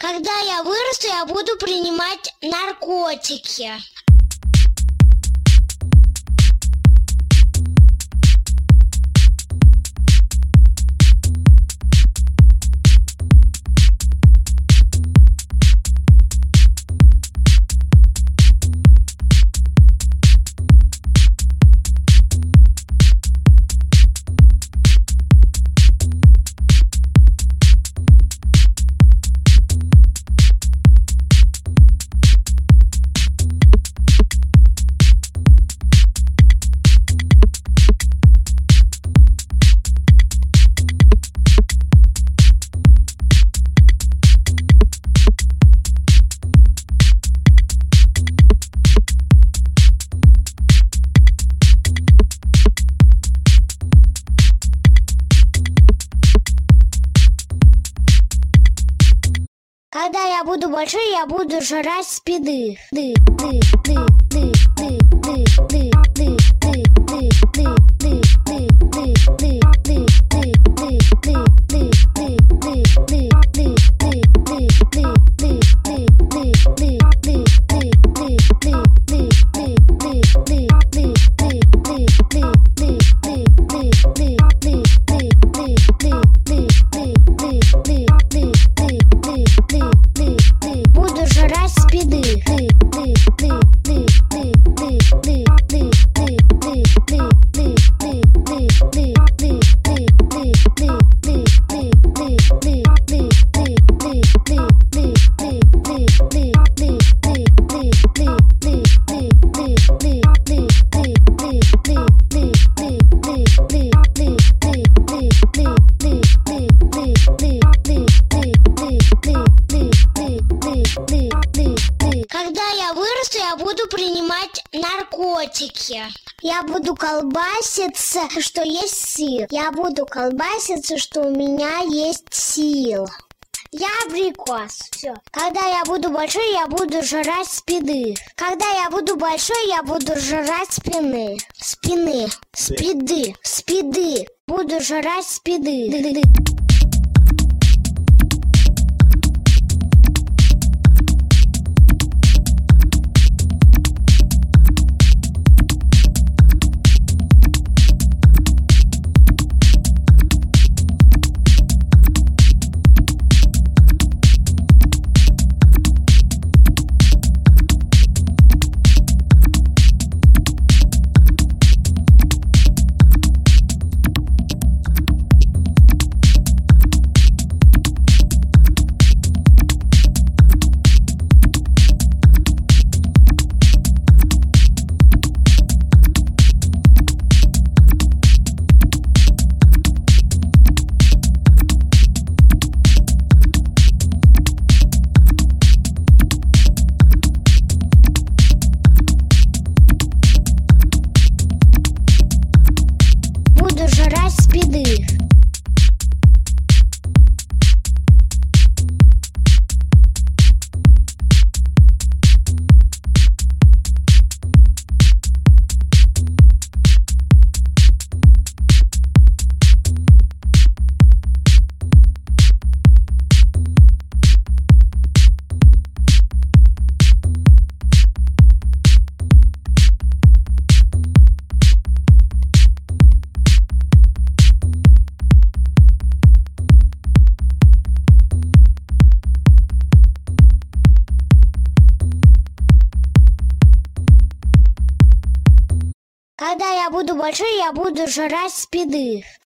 Когда я вырасту, я буду принимать наркотики. Когда я буду большой, я буду жрать спиды. Буду жрать спиды. Когда я вырасту, я буду принимать наркотики. Я буду колбаситься, что есть сил. Я буду колбаситься, что у меня есть сил. Я абрикос. Все. Когда я буду большой, я буду жрать спиды. Когда я буду большой, я буду жрать спины. Спиды. Буду жрать спиды. Буду жрать спиды. Когда я буду большой, я буду жрать спиды.